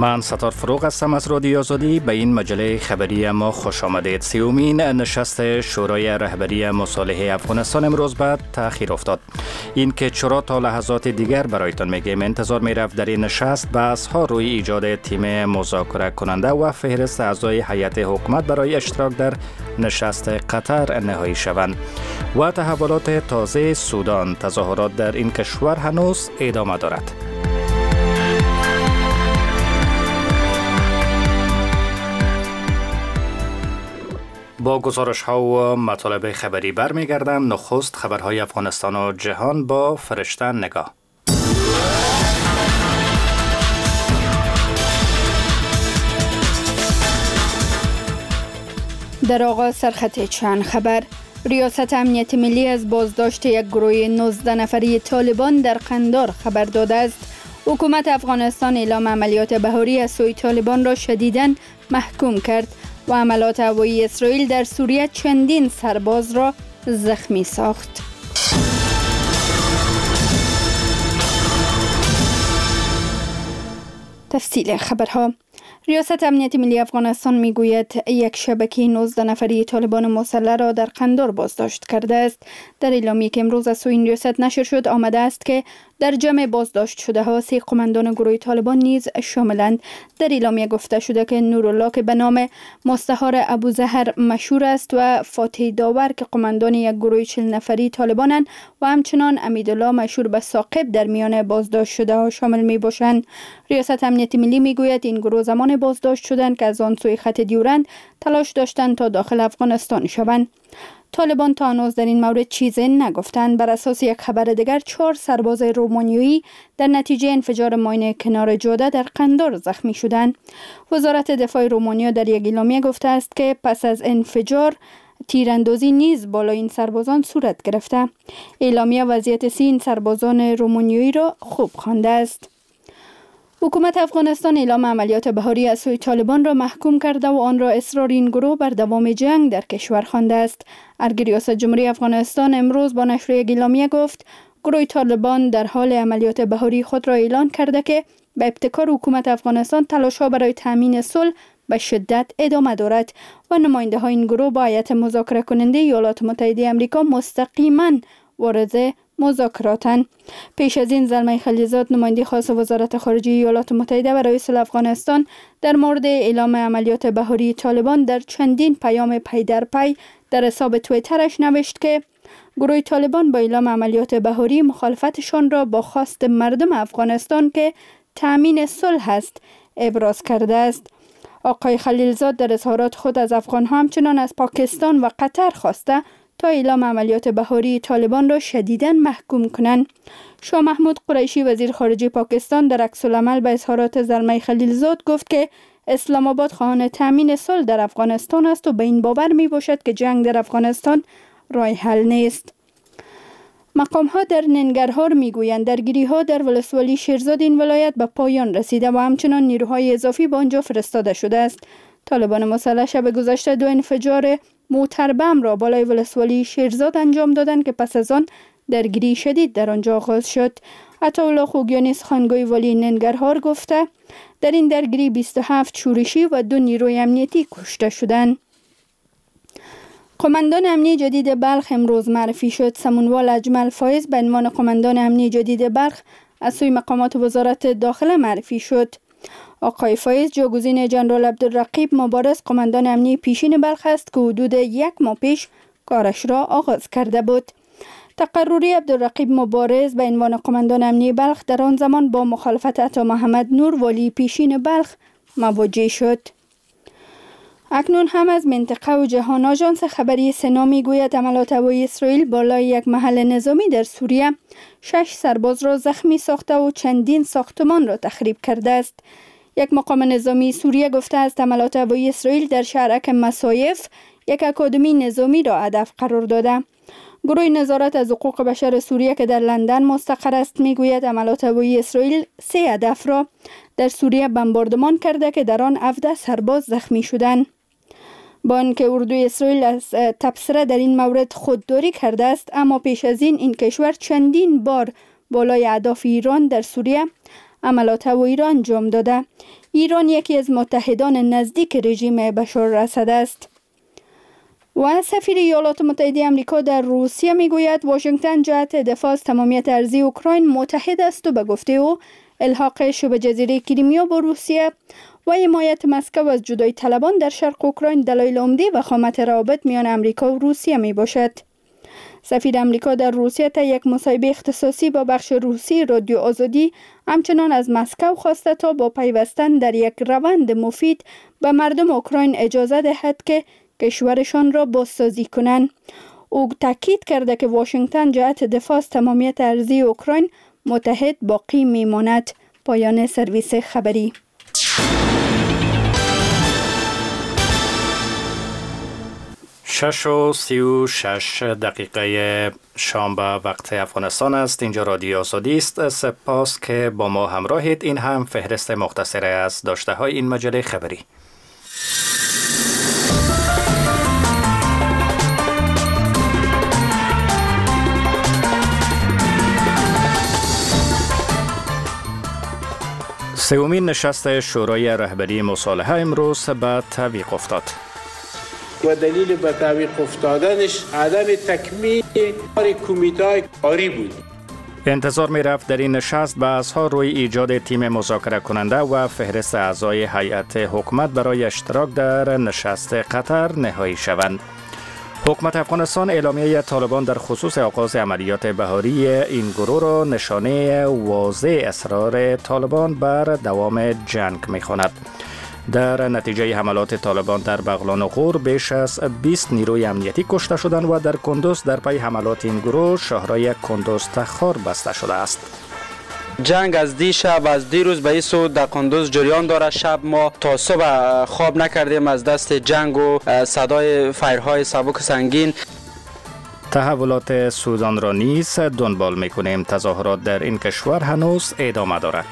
من ستار فروغ هستم از رادیو آزادی. به این مجله خبری ما خوش آمدید. سیومین نشست شورای رهبری مصالحه افغانستان امروز به تأخیر افتاد. این که چرا تا لحظات دیگر برایتان میگیم. انتظار میرفت در این نشست بحث ها روی ایجاد تیم مذاکره کننده و فهرست اعضای هیئت حکومت برای اشتراک در نشست قطر نهایی شوند. و تحولات تازه سودان، تظاهرات در این کشور هنوز ادامه دارد. با گزارش ها و مطالب خبری برمیگردم. نخست خبرهای افغانستان و جهان با فرشته نگاه. در آغاز سرخط چند خبر. ریاست امنیت ملی از بازداشت یک گروه 19 نفری طالبان در قندار خبر داده است. حکومت افغانستان اعلام عملیات بهاری از سوی طالبان را شدیداً محکوم کرد و حملات هوایی اسرائیل در سوریه چندین سرباز را زخمی ساخت. تفصیل خبرها. ریاست امنیت ملی افغانستان میگوید یک شبکه 19 نفری طالبان مسلح را در قندار بازداشت کرده است. در اعلامیه‌ای که امروز از سوی این ریاست نشر شد آمده است که در جمع بازداشت شده ها 3 قماندان گروه طالبان نیز شاملند. در اعلامیه گفته شده که نورالله که به نام مستعار ابوظهر مشهور است و فاتح داور که قماندان یک گروه 40 نفری طالبانند و همچنان امیدالله مشهور به ثاقب در میان بازداشت شده ها شامل می باشند. ریاست امنیت ملی میگوید این گروه زمان بازداشت شدند که از آن سوی خط دیورند تلاش داشتند تا داخل افغانستان شوند. طالبان تا هنوز در این مورد چیزی نگفتند. بر اساس یک خبر دیگر 4 سرباز رومانیایی در نتیجه انفجار ماین کنار جاده در قندار زخمی شدند. وزارت دفاع رومانیا در یک اعلامیه گفته است که پس از انفجار تیراندازی نیز بالای این سربازان صورت گرفته. اعلامیه وضعیت این سربازان رومانیایی را خوب خوانده است. حکومت افغانستان اعلام عملیات بهاری از سوی طالبان را محکوم کرده و آن را اصرار این گروه بر دوام جنگ در کشور خوانده است. ارگ ریاست جمهوری افغانستان امروز با نشر یک اعلامیه گفت گروه طالبان در حال عملیات بهاری خود را اعلان کرده که به ابتکار حکومت افغانستان تلاش‌ها برای تامین صلح به شدت ادامه دارد و نماینده‌های این گروه با هیئت مذاکره کننده ایالات متحده آمریکا مستقیما وارد مذاکراتن. پیش از این زلمه خلیلزاد نماینده خاص وزارت خارجه ایالات متحده برای صلح افغانستان در مورد اعلام عملیات بهاری طالبان در چندین پیام پی در پی در حساب توییترش نوشت که گروه طالبان با اعلام عملیات بهاری مخالفتشان را با خواست مردم افغانستان که تامین صلح است ابراز کرده است. آقای خلیلزاد در اظهارات خود از افغان‌ها همچنان از پاکستان و قطر خواسته تا اعلام عملیات بهاری طالبان را شدیداً محکوم کنند. شاه محمود قریشی وزیر خارجه پاکستان در عکس‌العمل به اظهارات زلمه خلیلزاد گفت که اسلام آباد خواهان تامین صلح در افغانستان است و به این باور می باشد که جنگ در افغانستان راه حل نیست. مقام‌ها در ننگرهار می‌گویند درگیری‌ها در ولسوالی شیرزاد این ولایت به پایان رسیده و همچنان نیروهای اضافی به آنجا فرستاده شده است. طالبان مسلح شب گذشته 2 انفجار موتر بم را بالای ولسوالی شیرزاد انجام دادند که پس از آن درگیری شدید در آنجا آغاز شد. عطاالله خوگیانی سخنگوی والی ننگرهار گفته در این درگیری 27 شورشی و 2 نیروی امنیتی کشته شدند. قماندان امنیه جدید بلخ امروز معرفی شد. سمونوال اجمل فایز به عنوان قماندان امنیه جدید بلخ از سوی مقامات وزارت داخله معرفی شد. آقای فایز جاگزین جنرال عبدالرقیب مبارز قماندان امنیه پیشین بلخ است که حدود 1 ماه پیش کارش را آغاز کرده بود. تقرری عبدالرقیب مبارز به عنوان قماندان امنیه بلخ در آن زمان با مخالفت عطا محمد نور والی پیشین بلخ مواجه شد. اکنون هم از منطقه و جهان. آژانس خبری سنا میگوید حملات هوایی اسرائیل بالای یک محل نظامی در سوریه 6 سرباز را زخمی ساخته و چندین ساختمان را تخریب کرده است. یک مقام نظامی سوریه گفته است حملات هوایی اسرائیل در شهرک مصایف یک اکادمی نظامی را هدف قرار داده. گروه نظارت از حقوق بشر سوریه که در لندن مستقر است میگوید عملیات هوایی اسرائیل 3 هدف را در سوریه بمباردمان کرده که در آن 17 سرباز زخمی شدند. با آنکه اردوی اسرائیل از تبصره در این مورد خودداری کرده است، اما پیش از این کشور چندین بار بالای اهداف ایران در سوریه عملات هوایی را انجام داده. ایران یکی از متحدان نزدیک رژیم بشار الاسد است. و سفیر ایالات متحده آمریکا در روسیه میگوید واشنگتن جهت دفاع از تمامیت ارضی اوکراین متحد است و به گفته او الحاق شبه جزیره کریمیا با روسیه و حمایت مسکو از جدایی طلبان در شرق اوکراین دلایل عمده وخامت روابط میان آمریکا و روسیه می باشد. سفیر آمریکا در روسیه تا یک مصاحبه اختصاصی با بخش روسی رادیو آزادی همچنان از مسکو خواسته تا با پیوستن در یک روند مفید به مردم اوکراین اجازه دهد که کشورشان را بازسازی کنند. او تاکید کرده که واشنگتن جهت دفاع از تمامیت ارضی اوکراین متحد باقی میماند. پایان سرویس خبری. شش و 36 دقیقه شام به وقت افغانستان است. اینجا رادیو آزادی است. سپاس که با ما همراهید. این هم فهرست مختصر از داشته های این مجله خبری. سومین نشست شورای رهبری مصالحه امروز به تعویق افتاد. و دلیل به تعویق افتادنش عدم تکمیل کار کمیته کاری بود. انتظار می رفت در این نشست بحث‌ها روی ایجاد تیم مذاکره کننده و فهرست اعضای هیئت حکومت برای اشتراک در نشست قطر نهایی شوند. حکومت افغانستان اعلامیه طالبان در خصوص آغاز عملیات بهاری این گروه را نشانه واضح اصرار طالبان بر دوام جنگ می‌خواند. در نتیجه حملات طالبان در بغلان و غور بیش از 20 نیروی امنیتی کشته شدند و در کندوز در پی حملات این گروه شهرهای کندوز تخار بسته شده است. جنگ از دیشب از دیروز به این سو در کندوز جریان داره. شب ما تا صبح خواب نکردیم از دست جنگ و صدای فایرهای سبک سنگین. تحولات سودان را نیز دنبال می‌کنیم. تظاهرات در این کشور هنوز ادامه دارد.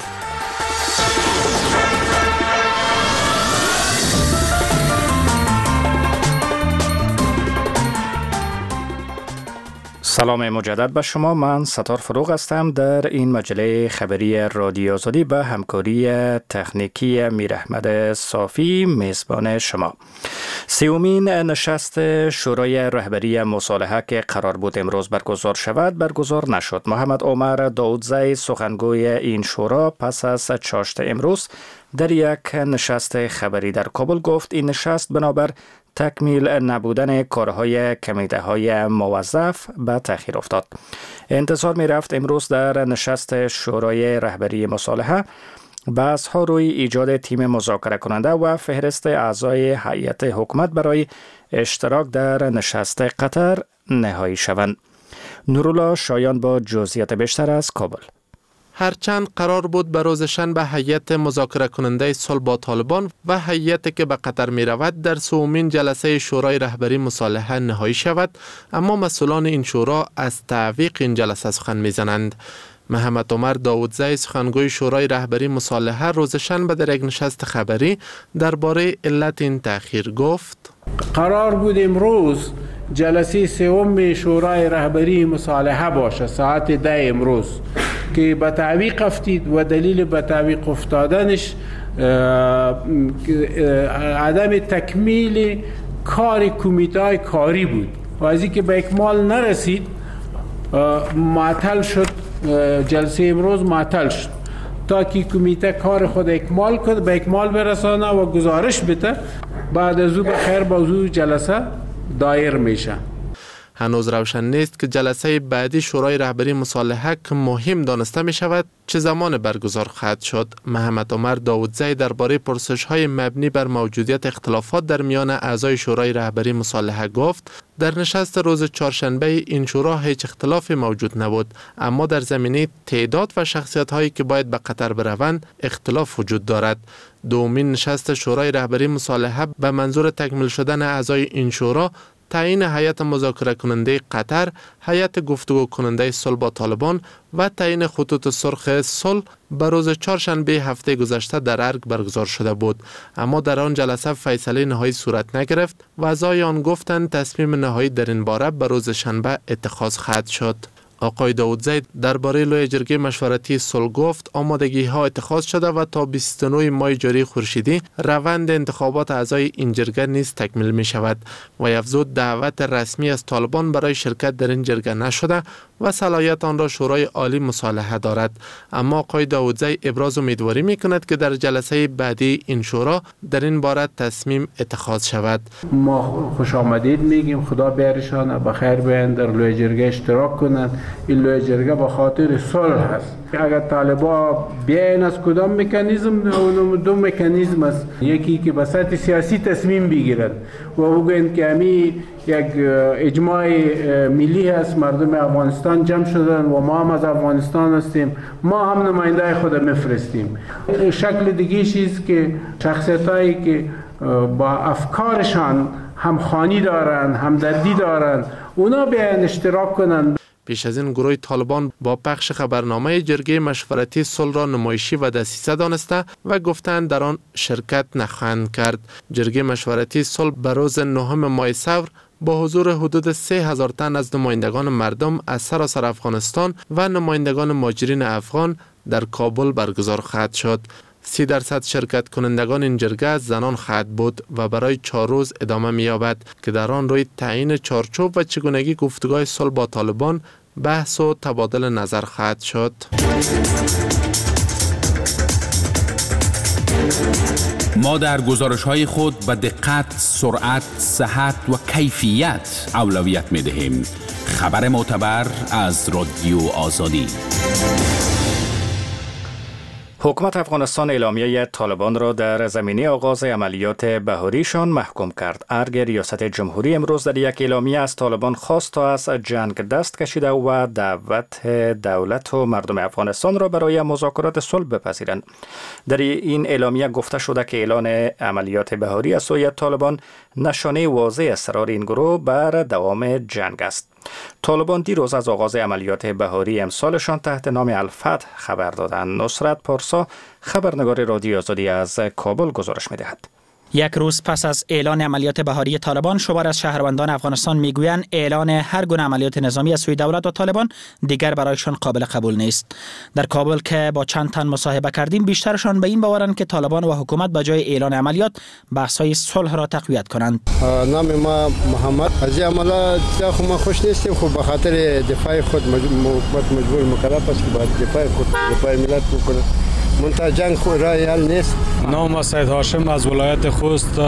سلام مجدد به شما. من ستار فروغ هستم. در این مجله خبری رادیو آزادی به همکاری تکنیکی میر احمد صافی میزبان شما. سومین نشست شورای رهبری مصالحه که قرار بود امروز برگزار شود برگزار نشد. محمد عمر داودزی سخنگوی این شورا پس از چاشت امروز در یک نشست خبری در کابل گفت این نشست بنابر تکمیل نبودن کارهای کمیته های موظف به تأخیر افتاد. انتظار می رفت امروز در نشست شورای رهبری مصالحه بحث ها روی ایجاد تیم مذاکره کننده و فهرست اعضای هیئت حکومت برای اشتراک در نشست قطر نهایی شوند. نورالله شایان با جزئیات بیشتر از کابل. هرچند قرار بود به روز شنبه هیئت مذاکره کننده صلح با طالبان و هیئتی که به قطر می رود در سومین جلسه شورای رهبری مصالحه نهایی شود، اما مسئولان این شورا از تعویق این جلسه سخن می زنند. محمد عمر داودزی سخنگوی شورای رهبری مصالحه روز شنبه در یک نشست خبری درباره علت این تأخیر گفت: قرار بود امروز جلسه سوم شورای رهبری مصالحه باشه ساعت 10 امروز که به تعویق افتید و دلیل به تعویق افتادنش عدم تکمیل کار کمیته کاری بود و از اینکه به اکمال نرسید معطل شد. جلسه امروز معطل شد تا که کمیته کار خود اکمال کنه، به اکمال برسانه و گزارش بده. بعد از او به خیر موضوع جلسه دایر میشه. هنوز روشن نیست که جلسه بعدی شورای رهبری مصالحه که مهم دانسته می شود چه زمان برگزار خواهد شد. محمد عمر داودزی درباره پرسش‌های مبنی بر موجودیت اختلافات در میان اعضای شورای رهبری مصالحه گفت: در نشست روز چهارشنبه این شورا هیچ اختلافی موجود نبود، اما در زمینه تعداد و شخصیت‌هایی که باید به قطر بروند اختلاف وجود دارد. دومین نشست شورای رهبری مصالحه به منظور تکمیل شدن اعضای این شورا، تعیین هیئت مذاکره کننده قطر، هیئت گفتگو کننده صلح با طالبان و تعیین خطوط سرخ صلح به روز چهارشنبه هفته گذشته در ارگ برگزار شده بود، اما در آن جلسه فیصله نهایی صورت نگرفت و اعضای آن گفتند تصمیم نهایی در این باره به روز شنبه اتخاذ خواهد شد. آقای داودزی درباره لوی جرگه مشورتی صلح گفت آمادگی ها اتخاذ شده و تا 29 ماه جاری خورشیدی روند انتخابات اعضای این جرگه نیز تکمیل می شود و افزود دعوت رسمی از طالبان برای شرکت در این جرگه نشده و صلاحیت آن را شورای عالی مصالحه دارد. اما آقای داودزی ابراز امیدواری می کند که در جلسه بعدی این شورا در این باره تصمیم اتخاذ شود. ما خوش آمدید میگیم، خدا بیارشان بخیر بیاین در لوی جرگه اشتراک کنند. این لوی جرگه به خاطر صلح هست. اگر طالبا بیاین از کدام مکانیزم، دو مکانیزم است، یکی که به سطح سیاسی تصمیم بگیرند و بگویند که همی یک اجماع ملی هست، مردم افغانستان جمع شدن و ما هم از افغانستان هستیم، ما هم نماینده خود میفرستیم. شکل دیگه چیز که شخصیتایی که با افکارشان همخوانی دارن، همدردی دارن، اونا بیان اشتراک کنن. پیش از این گروه طالبان با پخش خبرنامه جرگه مشورتی صلح را نمایشی و دسیسه دانسته و گفتند در آن شرکت نخواهند کرد. جرگه مشورتی صلح به روز 9 ماه ثور با حضور حدود 3000 تن از نمایندگان مردم از سراسر افغانستان و نمایندگان مهاجرین افغان در کابل برگزار خواهد شد. 30% شرکت کنندگان این جرگه زنان خواهد بود و برای 4 روز ادامه می‌یابد که در آن روی تعیین چارچوب و چگونگی گفتگوهای صلح با طالبان بحث و تبادل نظر خواهد شد. ما در گزارش‌های خود به دقت، سرعت، صحت و کیفیت اولویت می‌دهیم. خبر معتبر از رادیو آزادی. حکومت افغانستان اعلامیه طالبان را در زمینه آغاز عملیات بهاریشان محکوم کرد. ارگ ریاست جمهوری امروز در یک اعلامیه از طالبان خواست تا از جنگ دست کشیده و دعوت دولت و مردم افغانستان را برای مذاکرات صلح بپذیرند. در این اعلامیه گفته شده که اعلان عملیات بهاری از سوی طالبان نشانه واضح اصرار این گروه بر دوام جنگ است. طالبان دیروز از آغاز عملیات بهاری امسالشان تحت نام الفتح خبر دادند. نصرت پارسا خبرنگار رادیو آزادی از کابل گزارش می‌دهد. یک روز پس از اعلان عملیات بهاری طالبان، شمار از شهروندان افغانستان میگویند اعلان هر گونه عملیات نظامی از سوی دولت و طالبان دیگر برایشان قابل قبول نیست. در کابل که با چند تن مصاحبه کردیم، بیشترشان به این باورند که طالبان و حکومت به جای اعلان عملیات بحث‌های صلح را تقویت کنند. نام ما محمد. از عملیات خو ما خوش نیستیم، خو به خاطر دفاع خود مجبور مکلف است که باید دفاع خود دفاع ملت بکنه. منتها جنگ خود رای حل نیست. نام سید هاشم از ولایت خوست.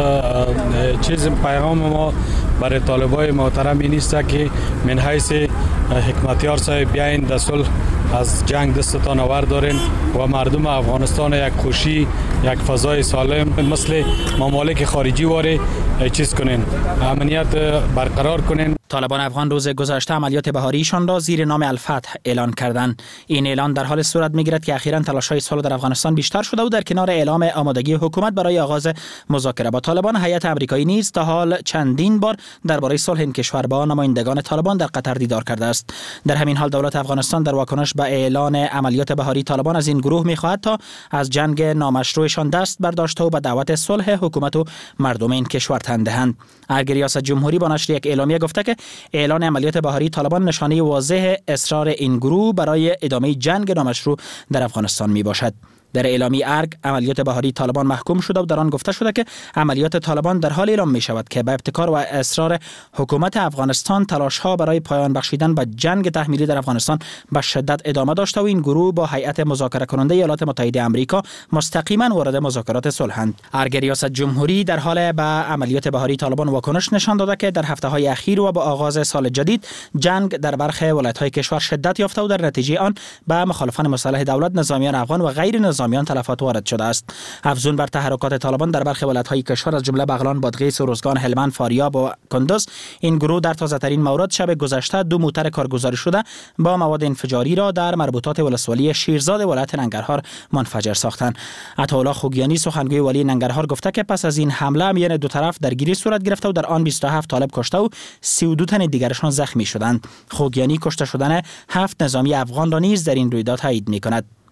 چیز پیغام ما برای طالبای محترم این است که من حیث حکمتیار صاحب بیاین در صلح از جنگ دستتان آور دارین و مردم افغانستان یک خوشی، یک فضای سالم مثل ممالک خارجی واره چیز کنین، امنیت برقرار کنین. طالبان افغان روز گذشته عملیات بهاریشان را زیر نام الفتح اعلان کردند. این اعلان در حال صورت میگیرد که اخیراً تلاش‌های صلح در افغانستان بیشتر شده و در کنار اعلام آمادگی حکومت برای آغاز مذاکره با طالبان، هیئت آمریکایی نیز تا حال چندین بار درباره صلح این کشور با نمایندگان طالبان در قطر دیدار کرده است. در همین حال دولت افغانستان در واکنش به اعلان عملیات بهاری طالبان از این گروه می‌خواهد تا از جنگ نامشروعشان دست برداشته و به دعوت صلح حکومت و مردم این کشور تن دهند. ارگ ریاست جمهوری با نشر یک اعلامیه گفته که اعلان عملیات بهاری طالبان نشانه واضح اصرار این گروه برای ادامه جنگ نامشروع در افغانستان می باشد. در اعلامیه ارگ عملیات بهاری طالبان محکوم شده و در آن گفته شده که عملیات طالبان در حال اعلام می شود که به ابتکار و اصرار حکومت افغانستان تلاش‌ها برای پایان بخشیدن به جنگ تحمیلی در افغانستان به شدت ادامه داشته و این گروه با هیئت مذاکره کننده ایالات متحده آمریکا مستقیما وارد مذاکرات صلحند. ارگ ریاست جمهوری در حال به عملیات بهاری طالبان واکنش نشان داده که در هفته‌های اخیر و با آغاز سال جدید جنگ در برخی ولایت‌های کشور شدت یافته و در نتیجه آن به مخالفان مسلح دولت، نظامیان افغان و غیر نظامیان تلفات وارد شده است. افزون بر تحرکات طالبان در برخی ولایت‌های کشور از جمله بغلان، بادغیس، روزگان، هلمند، فاریاب و کندز، این گروه در تازه‌ترین مورد شب گذشته 2 موتر کارگزاری شده با مواد انفجاری را در مربوطات ولسوالی شیرزاد ولایت ننگرهار منفجر ساختند. عطاالله خوگیانی سخنگوی والی ننگرهار گفته که پس از این حمله میان دو طرف درگیری صورت گرفته و در آن 27 طالب کشته و 32 تن دیگرشان زخمی شدند. خوگیانی کشته شدن 7 نظامی افغان را نیز در این رویداد تایید می‌کند.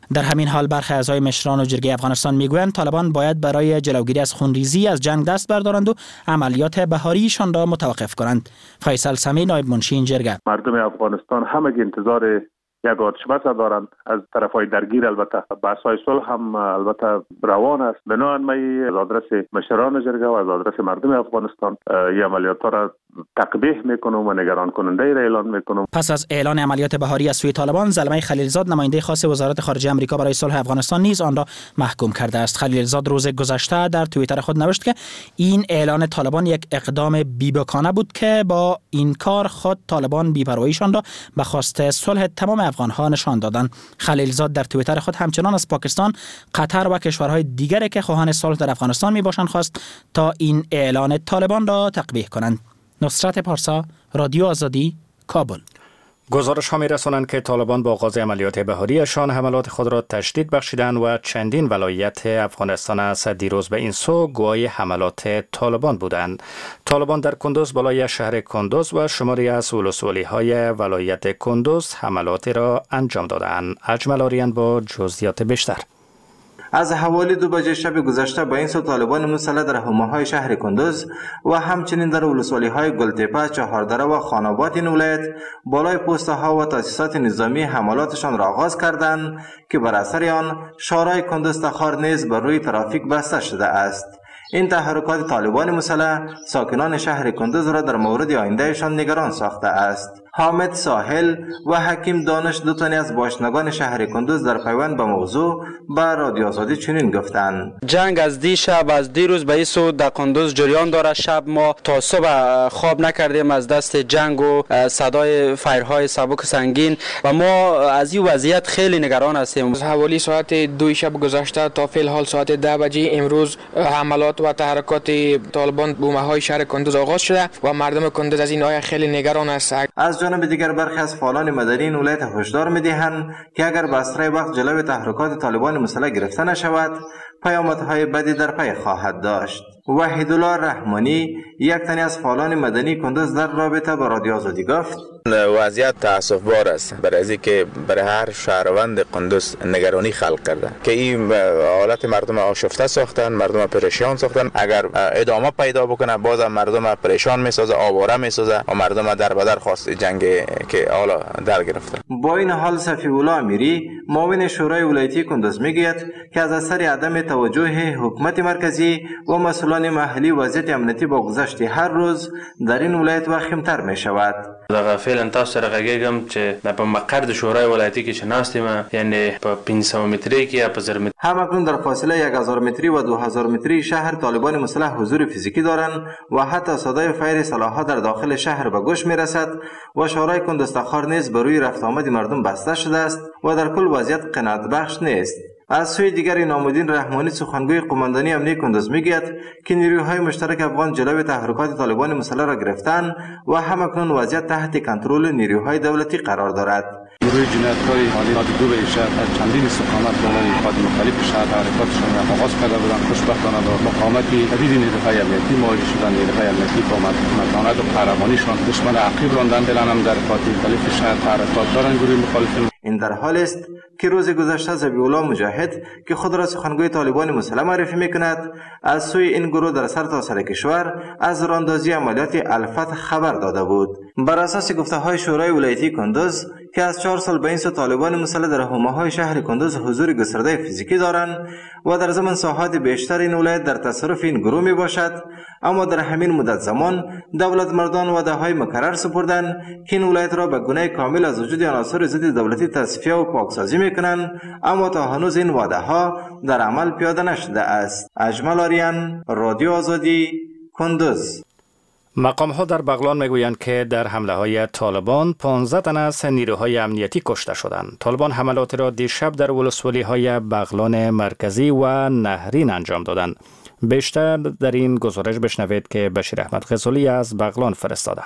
در همین حال برخی اعضای مشران و جرگه افغانستان میگویند طالبان باید برای جلوگیری از خونریزی از جنگ دست بردارند و عملیات بهاریشان را متوقف کنند. فیصل سمی، نایب منشی این جرگه: مردم افغانستان همگی انتظار یک آتشبس دارند از طرفای درگیر. البته بحث‌های صلح هم البته روان است. بنابراین از آدرس مشران جرگه و از آدرس مردم افغانستان این عملیات را تقبیح میکنم و نگران کننده را اعلان میکنم. پس از اعلان عملیات بهاری از سوی طالبان، زلمه خلیلزاد نماینده خاص وزارت خارجه آمریکا برای صلح افغانستان نیز آن را محکوم کرده است. خلیلزاد روز گذشته در توییتر خود نوشت که این اعلان طالبان یک اقدام بی‌باکانه بود که با این کار خود طالبان بی‌پرواییشان را به خواست صلح تمام افغان‌ها نشان دادند. خلیلزاد در توییتر خود همچنان از پاکستان، قطر و کشورهای دیگری که خواهان صلح در افغانستان میباشند خواست تا این اعلان طالبان را تقبیح کنند. نصرت پارسا، رادیو آزادی، کابل. گزارش ها می رسانند که طالبان با آغاز عملیات بهاریشان حملات خود را تشدید بخشیدند و چندین ولایت افغانستان است دیروز به این سو گواه حملات طالبان بودند. طالبان در کندوز بالای شهر کندوز و شماری از ولسوالی های ولایت کندوز حملاتی را انجام دادند. اجمل آریان با جزئیات بیشتر. از حوالی 2 بجه شب گذشته با این سو طالبان مسلح در حومه‌های شهر کندوز و همچنین در ولسوالی‌های گلتپه، چهاردره و خاناباد این ولایت بالای پست‌ها و تأسیسات نظامی حملاتشان را آغاز کردند که بر اثر آن شارع کندوز تخار نیز بر روی ترافیک بسته شده است. این تحرکات طالبان مسلح ساکنان شهر کندوز را در مورد آیندهشان نگران ساخته است. حامد ساحل و حکیم دانش، 2 تن از باشندگان شهر کندوز، در پیوند به موضوع به رادیو آزادی چنین گفتند: جنگ از دیشب از دیروز به این سو در کندوز جریان داره. شب ما تا صبح خواب نکردیم از دست جنگ و صدای فایرهای سبک سنگین و ما از این وضعیت خیلی نگران هستیم. از حوالی ساعت 2 شب گذشته تا فعل حال ساعت 10 بجه امروز حملات و تحرکات طالبان به حومه‌های شهر کندوز آغاز شده و مردم کندوز از این آیه خیلی نگران است. از جانب دیگر برخی از فعالان مدنی این ولایت هشدار می‌دهند که اگر به اسرع وقت جلوی تحرکات طالبان مسلح گرفته نشود، پیامدهای بدی در پی خواهد داشت. وحیدالله رحمانی، یک تن از فعالان مدنی کندوز، در رابطه با رادیو آزادی گفت: وضعیت تأسف بار است برای از اینکه برای هر شهروند قندوز نگرانی خلق کرده که این حالت مردم آشفته ساختن، مردم پریشان ساختن. اگر ادامه پیدا بکنه بازم مردم پریشان میسازه، آواره میسازه و مردم در بدر خواست جنگ که حالا در گرفته. با این حال صفی الله امیری، معاون شورای ولایتی کندوز، میگوید که از اثر عدم توجه حکومت مرکزی و مسئولان محلی وضعیت امنیتی با گذشت هر روز در این ولایت وخیم‌تر می شود. فعلا تاسو سره غږیږم چې په مقر د شورای ولایتي کې چې ناستیم، یعنی په 500 متری کې یا په 1000 متری. همکنون در فاصله 1000 متری و 2000 متری شهر طالبان مسلح حضور فیزیکی دارند و حتی صدای فایر سلاح‌ها در داخل شهر به گوش میرسد و شورای کندوز تخار نیز بر روی رفت آمد مردم بسته شده است و در کل وضعیت قناعت بخش نیست. از سوی دیگر نامالدین رحمانی، سخنگوی قماندانی امنیتی کندوز، میگوید که نیروهای مشترک افغان جلوی تحرکات طالبان مسلح را گرفتند و همکنون وضعیت تحت کنترل نیروهای دولتی قرار دارد. نیروی جنایتکاری حالی دو به شهر از چندین استقامت برای نقاط مختلف شهر حرکاتشان را آغاز کرده بودند. خوشبختانه با مقاومتی شدید نیروهای امنیتی مواجه شدند. نیروهای امنیتی با متانت و قهرمانیشان دشمن عقیب راندند. الان هم در نقاط مختلف شهر حرکات دارند. گروه مخالفین این در حال است که روز گذشته ذبیح الله مجاهد که خود را سخنگوی طالبان مسلح معرفی میکند، از سوی این گروه در سرتاسر کشور از راندازی عملیات الفتح خبر داده بود. بر اساس گفته‌های شورای ولایتی کندوز که از 4 سال به این سو طالبان مسلح در حومه‌های شهر کندوز حضور گسترده فیزیکی دارند و در ضمن ساحات بیشتر این ولایت در تصرف این گروه می باشد، اما در همین مدت زمان دولت مردان وعده‌های مکرر سپردند که این ولایت را به گونه کامل از وجود عناصر ضد دولتی تصفیه و پاکسازی میکنند، اما تا هنوز این وعده‌ها در عمل پیاده نشده است. اجمل آریان، رادیو آزادی، کندوز. مقام ها در بغلان میگویند که در حمله های طالبان 15 تن از نیروهای امنیتی کشته شدند. طالبان حملات را دیشب در ولسوالی های بغلان مرکزی و نهرین انجام دادند. بیشتر در این گزارش بشنوید که بشیر احمد غزالی از بغلان فرستاده.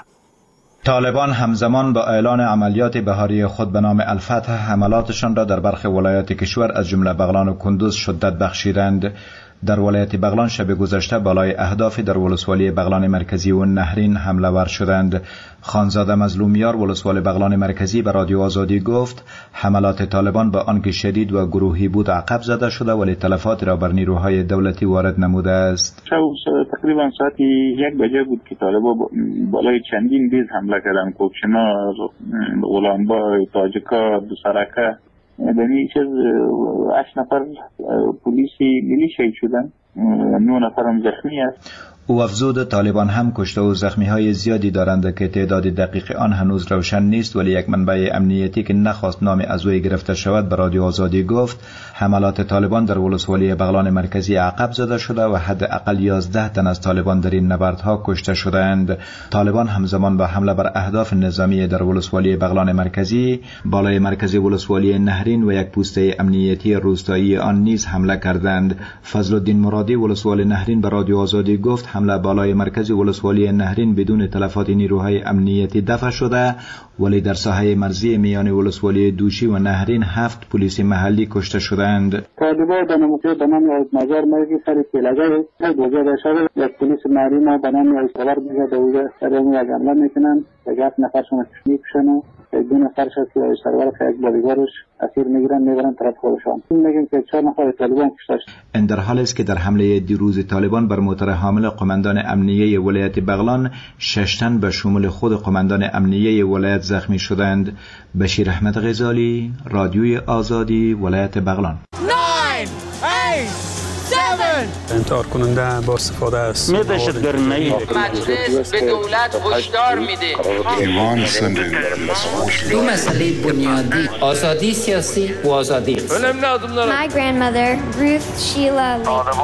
طالبان همزمان با اعلان عملیات بهاری خود به نام الفتح حملاتشان را در برخی ولایات کشور از جمله بغلان و کندوز شدت بخشیدند. در ولایت بغلان شب گذشته بالای اهداف در ولسوالی بغلان مرکزی و نهرین حمله ور شدند. خانزاده مظلومیار ولسوالی بغلان مرکزی به رادیو آزادی گفت حملات طالبان به آنکه شدید و گروهی بود عقب زده شده، ولی تلفات را بر نیروهای دولتی وارد نموده است. تقریبا ساعت 1 بجه بود که طالبان بالای چندین بیز حمله کردن. کوکشنار، غلامبا، تاجکا، دوسرکه، دمی چیز 8 نفر پلیسی ملی شهید شدن، 9 نفر هم زخمی است. او افزود طالبان هم کشته و زخمی های زیادی دارند که تعداد دقیق آن هنوز روشن نیست، ولی یک منبع امنیتی که نخواست نام از وی گرفته شود به رادیو آزادی گفت حملات طالبان در ولسوالی بغلان مرکزی عقب زده شده و حداقل 11 تن از طالبان در این نبردها کشته شدند. طالبان همزمان با حمله بر اهداف نظامی در ولسوالی بغلان مرکزی، بالای مرکزی ولسوالی نهرین و یک پوسته امنیتی روستایی آن نیز حمله کردند. فضل الدین مرادی ولسوالی نهرین به رادیو آزادی گفت حمله بالای مرکزی ولسوالی نهرین بدون تلفات نیروهای امنیتی دفع شده، ولی در ساحه مرزی میان ولسوالی دوشی و نهرین 7 پلیس محلی کشته شدند. طالبان به نموده به نام نظر مرگی سری پیلگه دوزه بشاره یک پلیس نهرین به نام ایستوار میگه دوزه سری همون یک حمله میکنن، یک 7 نفرشون میکشن و 2 نفرش از سرور که یک بادیگارش اسیر میبرن طرف خودشان. میگن که 4 نفر طالبان کشته شد. این در حالی است که در حمله دیروز طالبان بر موتر حامل قماندان امنیه ولایت بغلان 6 تن به شمول خود قماندان امنیه ولایت زخمی شدند. بشیر احمد غزالی، رادیوی آزادی، ولایت بغلان. 9 8 7 انتحار کننده با استفاده از مجلس به دولت هشدار میده دو مسئله بنیادی، آزادی سیاسی و آزادی اقتصادی. My grandmother Ruth Sheila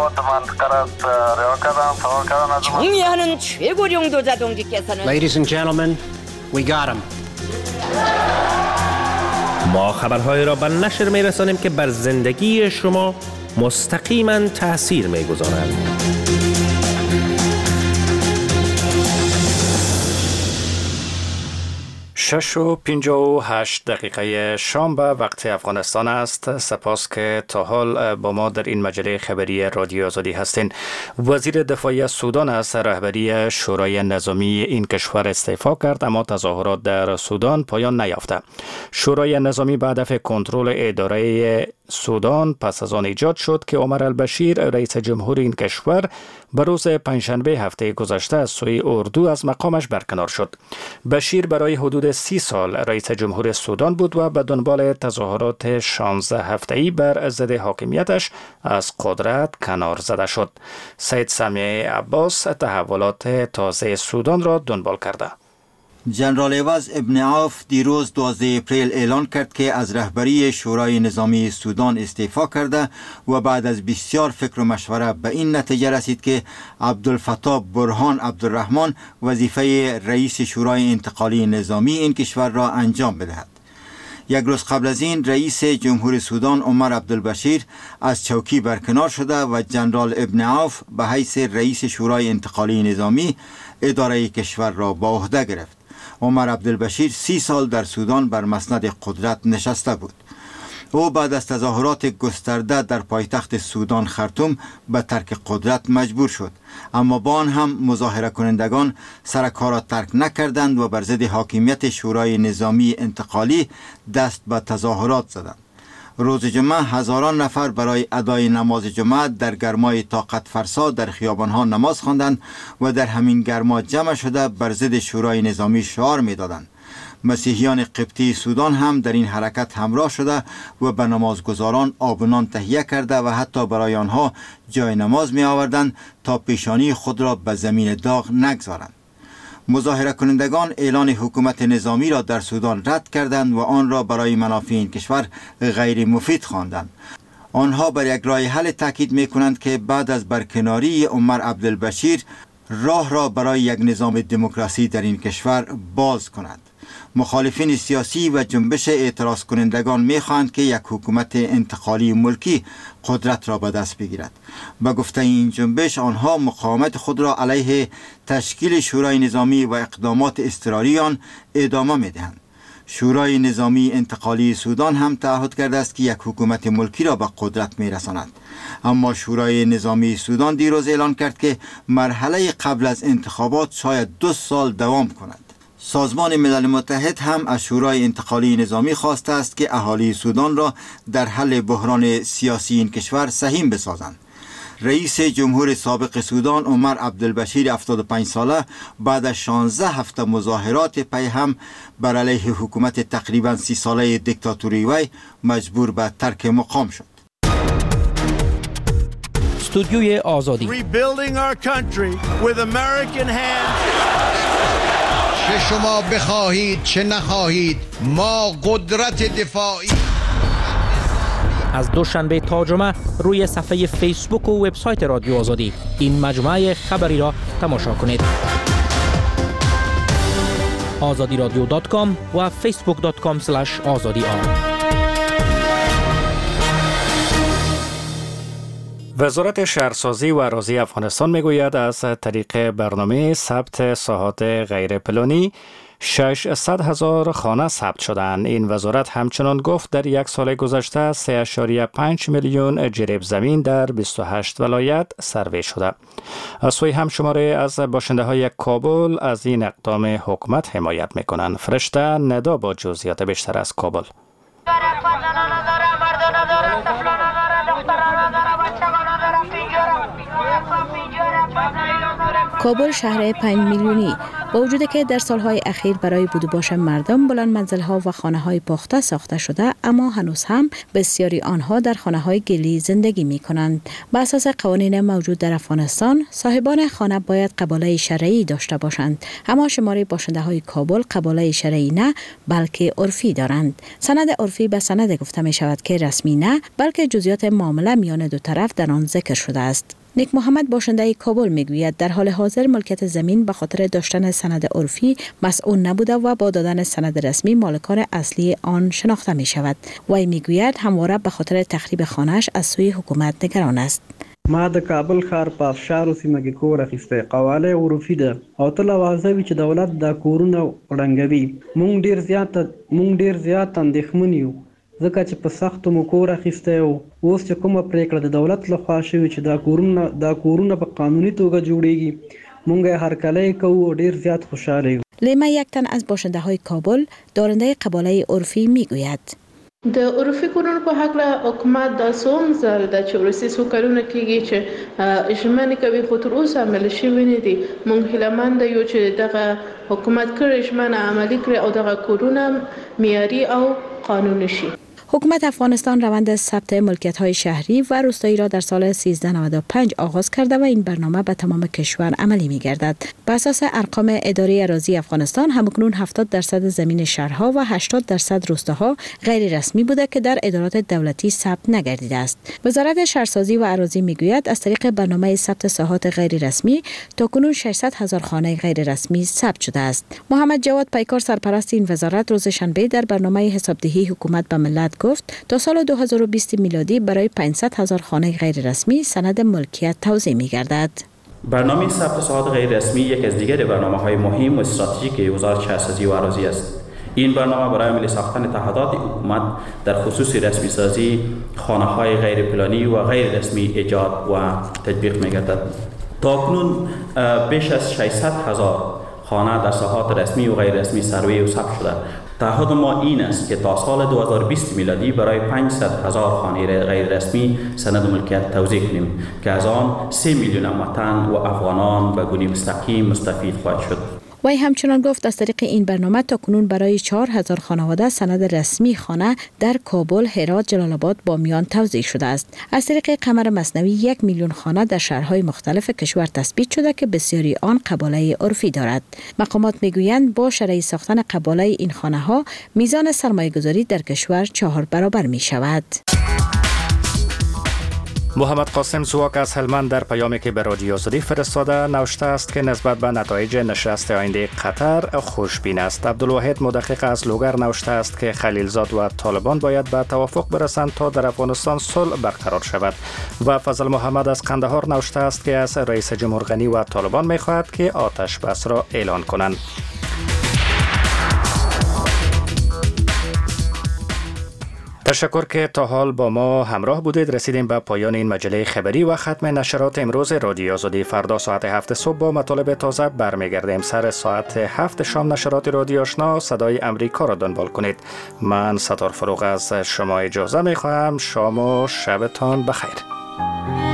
총리하는 최고령 도자동지께서는 Ladies and gentlemen, we got him. ما خبرهای را به نشر میرسانیم که بر زندگی شما مستقیما تأثیر میگذارند. 6:58 شام به وقت افغانستان است. سپاس که تا حال با ما در این مجله خبری رادیو آزادی هستین. وزیر دفاعی سودان از رهبری شورای نظامی این کشور استعفا کرد، اما تظاهرات در سودان پایان نیافته. شورای نظامی به هدف کنترل اداره سودان پس از آن ایجاد شد که عمر البشیر رئیس جمهور این کشور به روز پنجشنبه هفته گذشته از سوی اردو از مقامش برکنار شد. بشیر برای حدود 30 سال رئیس جمهور سودان بود و به دنبال تظاهرات 16 هفته‌ای بر ضد حاکمیتش از قدرت کنار زده شد. سید سمیع عباس تحولات تازه سودان را دنبال کرده. جنرال عوض ابن عوف دیروز 12 اپریل اعلان کرد که از رهبری شورای نظامی سودان استعفا کرده و بعد از بسیار فکر و مشوره به این نتیجه رسید که عبدالفتاح برهان عبدالرحمن وظیفه رئیس شورای انتقالی نظامی این کشور را انجام بدهد. یک روز قبل از این رئیس جمهور سودان عمر عبدالبشیر از چوکی برکنار شده و جنرال ابن عوف به حیث رئیس شورای انتقالی نظامی اداره کشور را به عهده گرفت. عمر عبدالبشیر 30 سال در سودان بر مسند قدرت نشسته بود. او بعد از تظاهرات گسترده در پایتخت سودان خرطوم به ترک قدرت مجبور شد، اما با آن هم مظاهره کنندگان سر کار را ترک نکردند و بر ضد حاکمیت شورای نظامی انتقالی دست به تظاهرات زدند. روز جمعه هزاران نفر برای ادای نماز جمعه در گرمای طاقت فرسا در خیابانها نماز خواندند و در همین گرما جمع شده بر ضد شورای نظامی شعار می‌دادند. مسیحیان قبطی سودان هم در این حرکت همراه شده و به نمازگزاران آب و نان تهیه کرده و حتی برای آنها جای نماز می آوردند تا پیشانی خود را به زمین داغ نگذارند. مظاهره کنندگان اعلان حکومت نظامی را در سودان رد کردند و آن را برای منافع این کشور غیر مفید خواندند. آنها بر یک راه حل تاکید می کنند که بعد از برکناری عمر عبدالبشیر راه را برای یک نظام دموکراسی در این کشور باز کند. مخالفین سیاسی و جنبش اعتراض کنندگان می‌خواهند که یک حکومت انتقالی ملکی قدرت را به دست بگیرد. به گفته این جنبش آنها مقاومت خود را علیه تشکیل شورای نظامی و اقدامات اضطراری آن ادامه می‌دهند. شورای نظامی انتقالی سودان هم تعهد کرده است که یک حکومت ملکی را به قدرت می‌رساند. اما شورای نظامی سودان دیروز اعلان کرد که مرحله قبل از انتخابات شاید 2 سال دوام کند. سازمان ملل متحد هم از شورای انتقالی نظامی خواسته است که اهالی سودان را در حل بحران سیاسی این کشور سهیم بسازند. رئیس جمهور سابق سودان عمر عبدالبشیر 75 ساله بعد از 16 هفته مظاهرات پی هم بر علیه حکومت تقریبا 30 ساله دیکتاتوری وی مجبور به ترک مقام شد. استودیوی آزادی. Rebuilding our country with American hands. چه شما بخواهید چه نخواهید ما قدرت دفاعی. از دوشنبه تا جمعه روی صفحه فیسبوک و وبسایت رادیو آزادی این مجموعه خبری را تماشا کنید. azadiradio.com و facebook.com/azadi. وزارت شهرسازی و اراضی افغانستان میگوید از طریق برنامه ثبت ساحات غیر پلانی 600,000 خانه ثبت شدند. این وزارت همچنان گفت در یک سال گذشته 3.5 میلیون جریب زمین در 28 ولایت سروی شده. از سوی همشماره از باشنده های کابل از این اقدام حکومت حمایت میکنند. فرشته ندا با جزئیات بیشتر از کابل. کابل شهر 5 میلیونی با وجودی که در سالهای اخیر برای بود و باش مردم بلند منزل‌ها و خانه‌های پخته ساخته شده، اما هنوز هم بسیاری آنها در خانه‌های گلی زندگی می‌کنند. بر اساس قوانین موجود در افغانستان، صاحبان خانه باید قباله شرعی داشته باشند، اما شمار باشنده‌های کابل قباله شرعی نه بلکه عرفی دارند. سند عرفی به سند گفته می‌شود که رسمی نه بلکه جزئیات معامله میان دو طرف در آن ذکر شده است. نیک محمد باشنده کابل میگوید در حال حاضر ملکیت زمین به خاطر داشتن سند عرفی مسئول نبوده و با دادن سند رسمی مالکان اصلی آن شناخته می شود. وی میگوید همواره به خاطر تخریب خانه‌اش از سوی حکومت نگران است. ما د کابل ښار په افشارو سیمه کې کور اخیستی، قواله عرفي ده او تل واضح وي چې دولت دا کورونه ړنګوي. مونږ ډیر زیات اندېښمن یو ځکه چې په سختو مو کور اخیستی و. اوس چې کومه پریکړه د دولت لخوا شوې چې دا کورونه په قانوني توګه جوړیږي، مونږ یې هرکلی کوو او ډیر زیات خوشحاله یو. لیما یک تن از باشنده های کابل دارنده قباله عرفی میگوید د عرفي کورونو په حق له حکومت دا څوم ځل د چورسي سو کارونه کیږي چې ژمنې کوي خو تر اوسه عمل شوی نه دي. مونږ هیلهمند یو چې دغه حکومت کړی ژمنه عملي کړي او دغه کورونه معیاري او قانوني شي. حکومت افغانستان روند ثبت ملکیت‌های شهری و روستایی را در سال 1395 آغاز کرده و این برنامه به تمام کشور عملی می‌گردد. بر اساس ارقام اداره اراضی افغانستان همکنون 70% زمین شهرها و 80% روستاها غیر رسمی بوده که در ادارات دولتی ثبت نگردیده است. وزارت شهرسازی و اراضی میگوید از طریق برنامه ثبت ساحات غیر رسمی تاکنون 600,000 خانه غیر رسمی ثبت شده است. محمد جواد پیکار سرپرست این وزارت روز شنبه در برنامه حسابدهی حکومت به ملت گفت تا سال 2020 میلادی برای 500,000 خانه غیر رسمی سند ملکیت توزیع می‌گردد. برنامه ثبت ساحات غیر رسمی یک از دیگر برنامه‌های مهم و استراتژیک وزارت شهرسازی و اراضی است. این برنامه برای عملی ساختن تعهدات حکومت در خصوص رسمی سازی خانه‌های غیر پلانی و غیر رسمی ایجاد و تطبیق می‌گردد. تاکنون بیش از 600,000 خانه در ساحات رسمی و غیر رسمی سروی و ثبت شده. تعهد ما این است که تا سال 2020 میلادی برای 500,000 خانه غیر رسمی سند ملکیت توزیع کنیم که از آن 3 میلیون وطن و افغانان به گونه مستقیم مستفید خواهد شد. وی همچنان گفت از طریق این برنامه تاکنون برای 4,000 خانواده سند رسمی خانه در کابل، هرات، جلال آباد، بامیان توزیع شده است. از طریق قمر مصنوی 1 میلیون خانه در شهرهای مختلف کشور تثبیت شده که بسیاری آن قباله عرفی دارد. مقامات میگویند با شرعی ساختن قباله این خانه ها میزان سرمایه گذاری در کشور 4 برابر می شود. محمد قاسم زواک از هلمند در پیامی که به رادیو آزادی فرستاده نوشته است که نسبت به نتایج نشست آینده قطر خوشبین است. عبدالواحد مدقق از لوگر نوشته است که خلیلزاد و طالبان باید به توافق برسند تا در افغانستان صلح برقرار شود. و فضل محمد از قندهار نوشته است که از رئیس جمهور غنی و طالبان می‌خواهد که آتش بس را اعلان کنند. تشکر که تا حال با ما همراه بودید. رسیدیم به پایان این مجله خبری و ختم نشرات امروز رادیو آزادی. فردا ساعت 7 صبح با مطالب تازه برمیگردیم. سر ساعت 7 شام نشرات رادیو آشنا صدای امریکا را دنبال کنید. من ستار فروغ از شما اجازه می خواهم. شام و شبتان بخیر.